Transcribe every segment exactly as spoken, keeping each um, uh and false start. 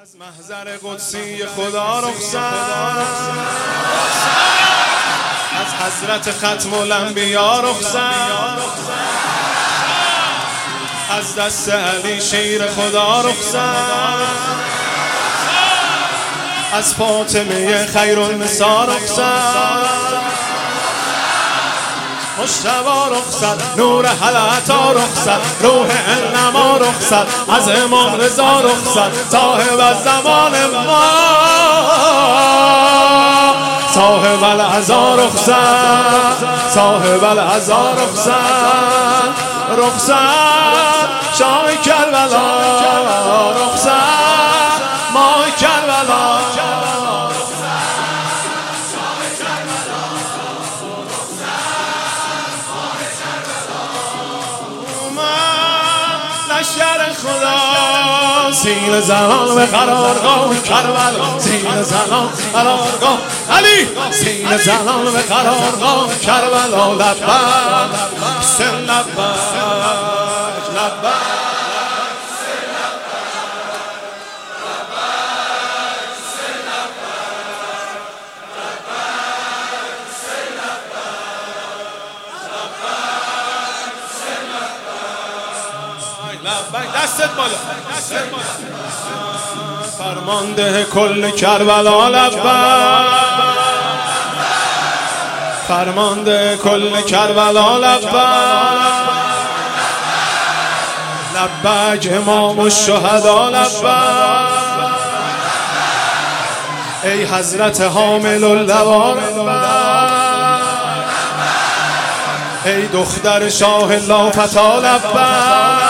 از محضر قدسی خدا رخصت، از حضرت ختم الانبیا رخصت، از دست علی شیر خدا رخصت، از فاطمه خیر النساء رخصت، مجتبی رخصت، نور حلعتا رخصت، روح انما رخصت، از امام رضا رخصت، صاحب الزمان ما، صاحب العزا رخصت، صاحب العزا رخصت، رخصت شاه کربلا رخصت، ماه کربلا لشکر خدا سین زنان به قرارگاه کربلا، سین زنان قرارگاه علی، سین زنان به قرارگاه کربلا، لبیک سن لبیک لبیک دستت بالا، دستت بالا. فرمانده کل کربلا لبیک، فرمانده کل کربلا لبیک، لبیک امام الشهدا لبیک، ای حضرت حامل اللوا لبیک، ای دختر شاه لافتا لبیک،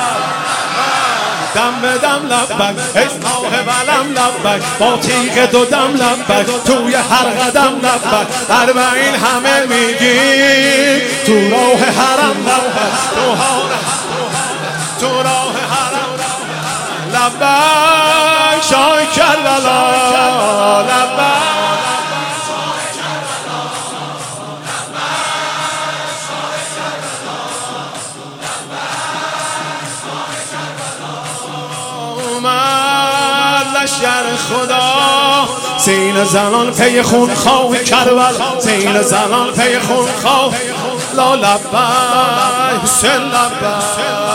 دم به دم لبیک، ای صاحب علم لبیک، با تیغ دو دم لبیک، توی هر قدم لبیک، اربعین همه میگی تو راه حرم لبیک، تو تو راه حرم لبیک، شاه کربلا لبیک، لشکر خدا سین زنان پی خون خواه کربلا، سین زنان پی خون خواه لا لبیک سن لبیک.